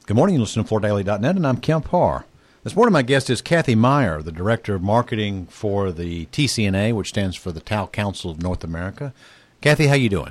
Good morning. You listen to FloorDaily.net, and I'm Kemp Harr. This morning, my guest is Kathy Meyer, the Director of Marketing for the TCNA, which stands for the Tile Council of North America. Kathy, how you doing?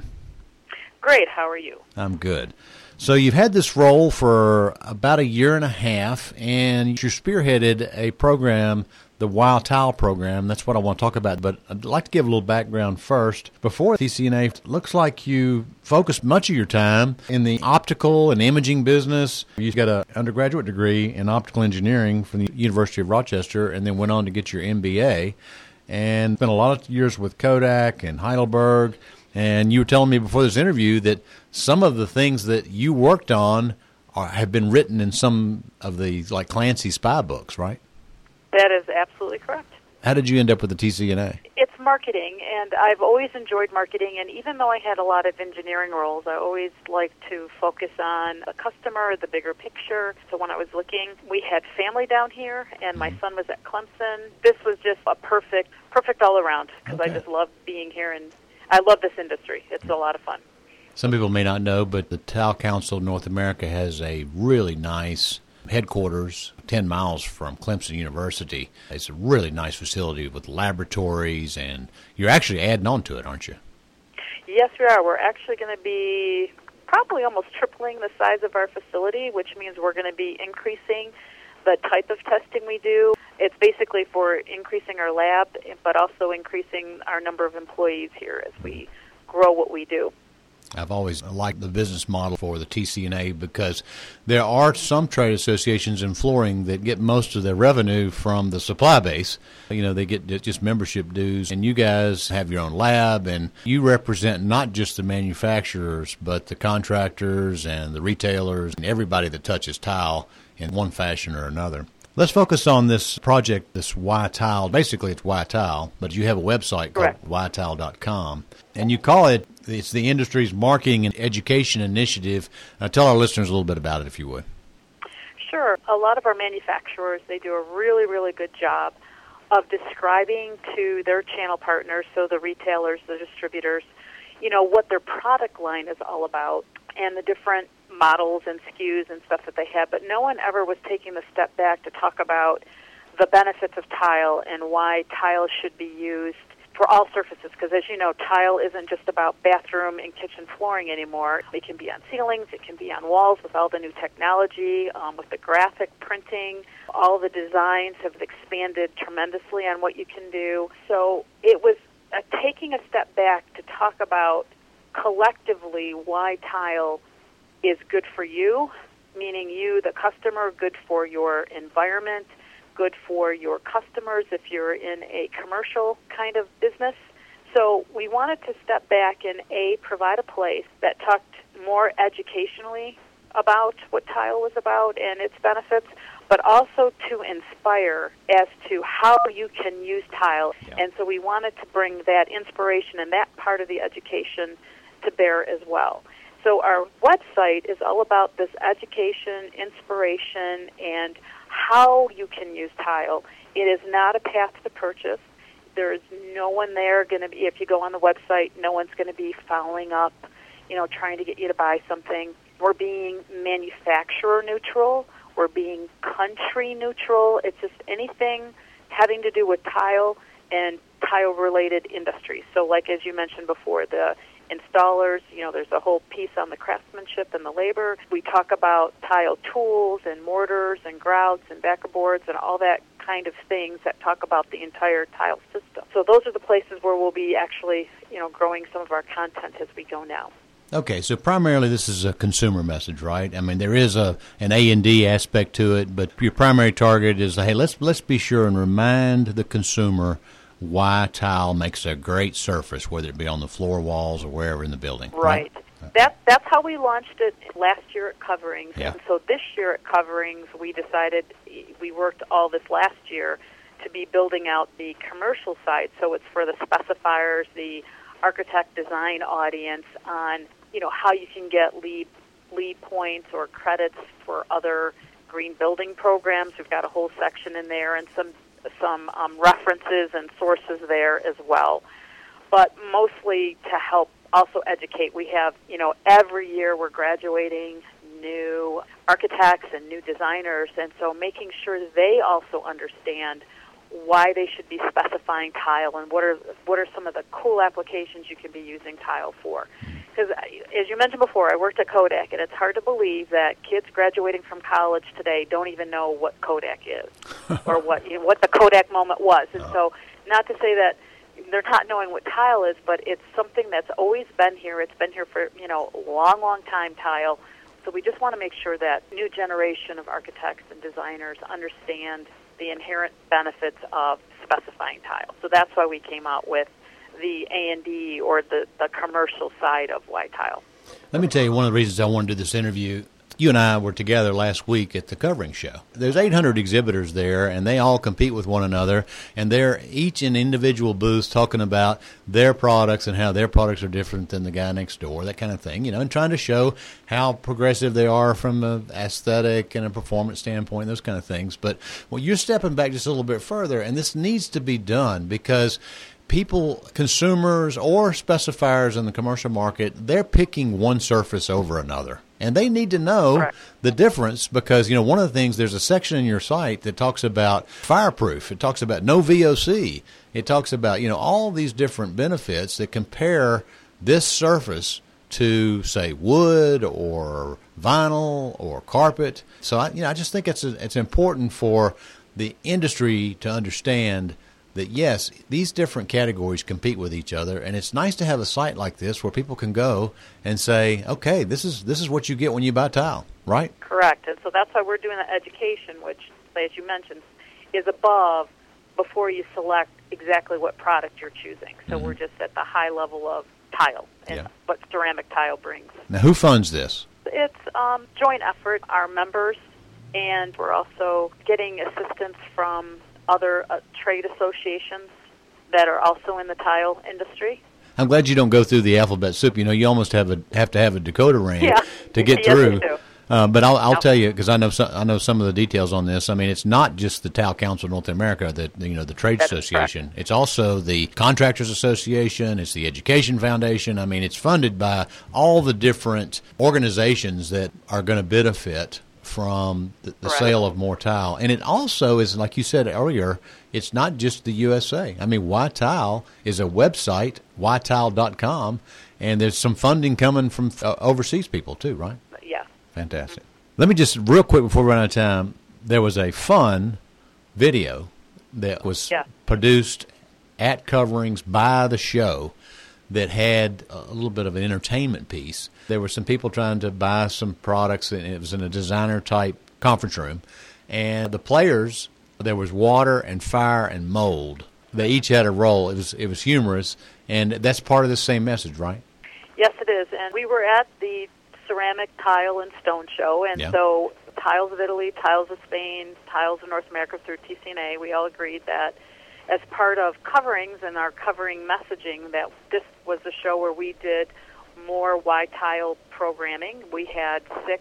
Great. How are you? I'm good. So you've had this role for about a year and a half, and you spearheaded a program, the Why Tile program. That's what I want to talk about, but I'd like to give a little background first. Before TCNA, it looks like you focused much of your time in the optical and imaging business. You got an undergraduate degree in optical engineering from the University of Rochester and then went on to get your MBA and spent a lot of years with Kodak and Heidelberg. And you were telling me before this interview that some of the things that you worked on have been written in some of the, like, Clancy spy books, right? That is absolutely correct. How did you end up with the TCNA? It's marketing, and I've always enjoyed marketing, and even though I had a lot of engineering roles, I always liked to focus on the customer, the bigger picture. So when I was looking, we had family down here, and my son was at Clemson. This was just a perfect all around, because I just love being here, and I love this industry. It's a lot of fun. Some people may not know, but the Tile Council of North America has a really nice headquarters 10 miles from Clemson University. It's a really nice facility with laboratories, and you're actually adding on to it, aren't you? Yes, we are. We're actually going to be probably almost tripling the size of our facility, which means we're going to be increasing the type of testing we do. It's basically for increasing our lab, but also increasing our number of employees here as we grow what we do. I've always liked the business model for the TCNA because there are some trade associations in flooring that get most of their revenue from the supply base. You know, they get just membership dues, and you guys have your own lab, and you represent not just the manufacturers, but the contractors and the retailers and everybody that touches tile in one fashion or another. Let's focus on this project, this Why Tile. Basically, it's Why Tile, but you have a website called whytile.com, and you call it, it's the industry's marketing and education initiative. Tell our listeners a little bit about it, if you would. Sure. A lot of our manufacturers, they do a really, really good job of describing to their channel partners, so the retailers, the distributors, you know, what their product line is all about and the different models and SKUs and stuff that they have, but no one ever was taking the step back to talk about the benefits of tile and why tile should be used for all surfaces, because as you know, tile isn't just about bathroom and kitchen flooring anymore. It can be on ceilings, it can be on walls with all the new technology, with the graphic printing. All the designs have expanded tremendously on what you can do. So it was taking a step back to talk about collectively why tile is good for you, meaning you, the customer, good for your environment, good for your customers if you're in a commercial kind of business. So we wanted to step back and, provide a place that talked more educationally about what tile was about and its benefits, but also to inspire as to how you can use tile. Yeah. And so we wanted to bring that inspiration and that part of the education to bear as well. So our website is all about this education, inspiration, and how you can use tile. It is not a path to purchase. There's no one there going to be, if you go on the website, no one's going to be following up, you know, trying to get you to buy something. We're being manufacturer neutral. We're being country neutral. It's just anything having to do with tile and tile-related industries. So like as you mentioned before, the installers, you know, there's a whole piece on the craftsmanship and the labor. We talk about tile tools and mortars and grouts and backer boards and all that kind of things that talk about the entire tile system. So those are the places where we'll be actually, you know, growing some of our content as we go now. Okay, so primarily this is a consumer message, right? I mean, there is an A&D aspect to it, but your primary target is, hey, let's be sure and remind the consumer why tile makes a great surface, whether it be on the floor walls or wherever in the building. Right. That's how we launched it last year at Coverings. Yeah. And so this year at Coverings, we decided, we worked all this last year to be building out the commercial side. So it's for the specifiers, the architect design audience on, you know, how you can get LEED points or credits for other green building programs. We've got a whole section in there and some references and sources there as well. But mostly to help also educate. We have, you know, every year we're graduating new architects and new designers, and so making sure they also understand why they should be specifying tile and what are some of the cool applications you can be using tile for. Because as you mentioned before, I worked at Kodak, and it's hard to believe that kids graduating from college today don't even know what Kodak is or what the Kodak moment was. And so, not to say that they're not knowing what tile is, but it's something that's always been here. It's been here for a long, long time. Tile. So we just want to make sure that new generation of architects and designers understand the inherent benefits of specifying tile. So that's why we came out with the A&D, or the commercial side of Y-Tile. Let me tell you one of the reasons I wanted to do this interview. You and I were together last week at the Covering Show. There's 800 exhibitors there, and they all compete with one another, and they're each in individual booths talking about their products and how their products are different than the guy next door, that kind of thing, and trying to show how progressive they are from an aesthetic and a performance standpoint, those kind of things. But you're stepping back just a little bit further, and this needs to be done because people, consumers or specifiers in the commercial market, they're picking one surface over another. And they need to know the difference because, one of the things, there's a section in your site that talks about fireproof. It talks about no VOC. It talks about, all these different benefits that compare this surface to, say, wood or vinyl or carpet. So, I just think it's important for the industry to understand that, yes, these different categories compete with each other, and it's nice to have a site like this where people can go and say, okay, this is what you get when you buy tile, right? Correct. And so that's why we're doing the education, which, as you mentioned, is above before you select exactly what product you're choosing. So we're just at the high level of tile and what ceramic tile brings. Now, who funds this? It's joint effort, our members, and we're also getting assistance from other trade associations that are also in the tile industry. I'm glad you don't go through the alphabet soup. You almost have to have a decoder ring to get through. But I'll tell you, because I know some of the details on this. I mean, it's not just the Tile Council of North America, that the trade association. Correct. It's also the Contractors Association. It's the Education Foundation. I mean, it's funded by all the different organizations that are going to benefit from the sale of more tile. And it also is, like you said earlier, it's not just the USA. I mean, Y-Tile is a website, ytile.com, and there's some funding coming from overseas people too, right? Yeah. Fantastic. Let me just, real quick before we run out of time, there was a fun video that was produced at Coverings by the show that had a little bit of an entertainment piece. There were some people trying to buy some products, and it was in a designer-type conference room. And the players, there was water and fire and mold. They each had a role. It was humorous, and that's part of the same message, right? Yes, it is. And we were at the Ceramic Tile and Stone Show, and so Tiles of Italy, Tiles of Spain, Tiles of North America through TCNA, we all agreed that as part of Coverings and our covering messaging, that this was the show where we did more Y-Tile programming. We had 6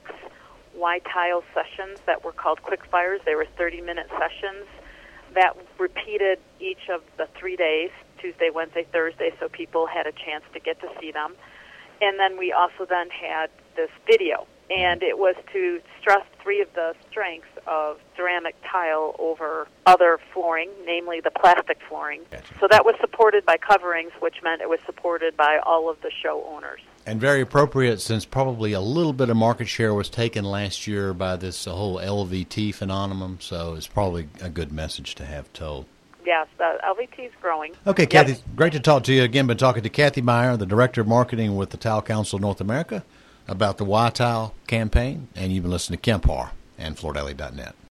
Y-Tile sessions that were called Quick Fires. They were 30-minute sessions that repeated each of the 3 days, Tuesday, Wednesday, Thursday, so people had a chance to get to see them. And then we also then had this video, and it was to stress 3 of the strengths of ceramic tile over other flooring, namely the plastic flooring. Gotcha. So that was supported by Coverings, which meant it was supported by all of the show owners. And very appropriate, since probably a little bit of market share was taken last year by this whole LVT phenomenon, so it's probably a good message to have told. Yes, the LVT is growing. Okay, Kathy, great to talk to you again. Been talking to Kathy Meyer, the Director of Marketing with the Tile Council of North America, about the Y-Tile campaign, and you've been listening to Kemp Harr and FloorDaily.net.